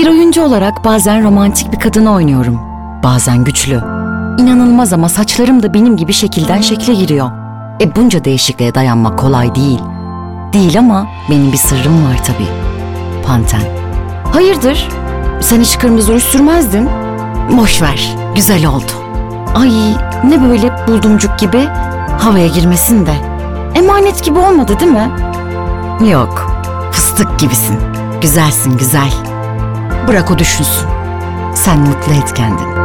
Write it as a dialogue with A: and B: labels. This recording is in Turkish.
A: Bir oyuncu olarak bazen romantik bir kadını oynuyorum. Bazen güçlü. İnanılmaz ama saçlarım da benim gibi şekilden şekle giriyor. Bunca değişikliğe dayanmak kolay değil. Değil ama benim bir sırrım var tabii. Panten. Hayırdır? Sen hiç kırmızı ruj sürmezdin. Boş ver, güzel oldu. Ay ne böyle buldumcuk gibi, havaya girmesin de. Emanet gibi olmadı değil mi? Yok, fıstık gibisin. Güzelsin güzel. Bırak o düşünsün. Sen mutlu et kendini.